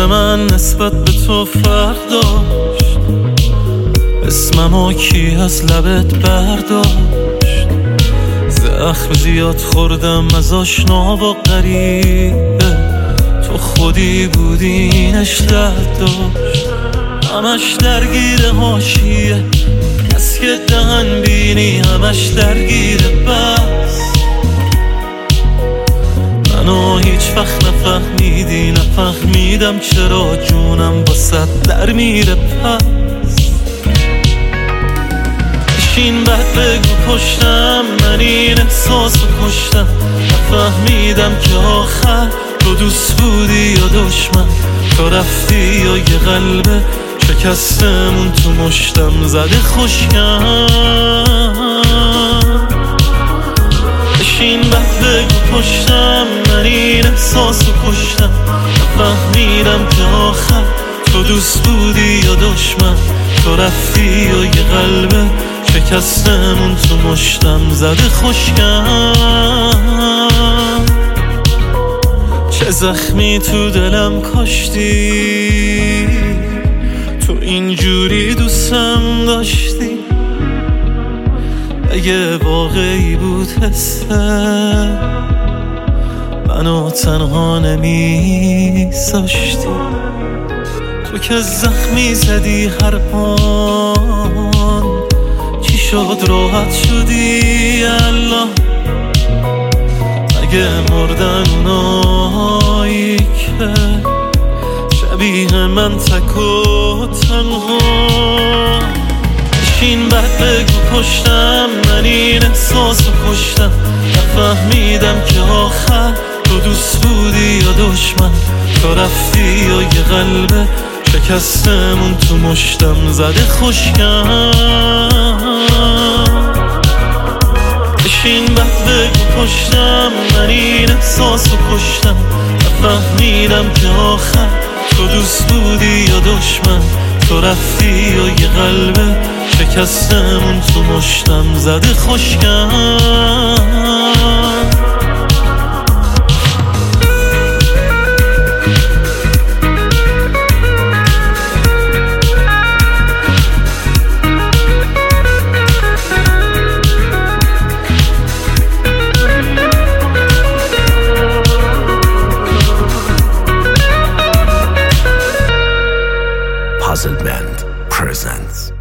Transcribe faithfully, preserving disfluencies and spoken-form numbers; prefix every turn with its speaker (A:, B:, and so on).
A: دل من نسبت به تو فرق داشت، اسممو کی از لبت برداشت؟ زخم زیاد خوردم از آشنا و غریبه، تو خودی بودی اینش درد داشت. همش درگیر حاشیه، کس که دهن بینی همش درگیر بس. منو هیچ وقت نفهمیدی، نفهمیدم چرا جونم واسه در میره پس. بشین بعد بگو پشتم، من این احساسو کشتم. نفهمیدم که آخر تو دوست بودی یا دشمن، تو رفتی یا یه قلبه شکستمون تو مشتم زده خوشگم. بشین بعد بگو پشتم، من این احساسو کشتم. نفهمیدم که آخر تو دوست بودی یا دشمن، تو رفتی یا یه قلبه شکستمون تو مشتم زده خوشگم. چه زخمی تو دلم کاشتی، تو اینجوری دوستم داشتی. اگه واقعی بود حسه منو تنها نمیذاشتی. تو که زخمی زدی هر آن، چی شد راحت شدی الله؟ اگه مردن اونایی که شبیه من تک و تنها. بشین بعد بگو پشتم، من این احساسو کشتم. نفهمیدم که آخر تو دوست بودی یا دشمن، تو رفتی یا یه قلبه شکستمون تو مشتم زده خوشگم. بشین بعد بگو پشتم، من این احساسو کشتم. نفهمیدم که آخر تو دوست بودی یا دشمن، تو رفتی یا یه قلبه شکستمون تو مشتم زده خوشگم.
B: Puzzle Band presents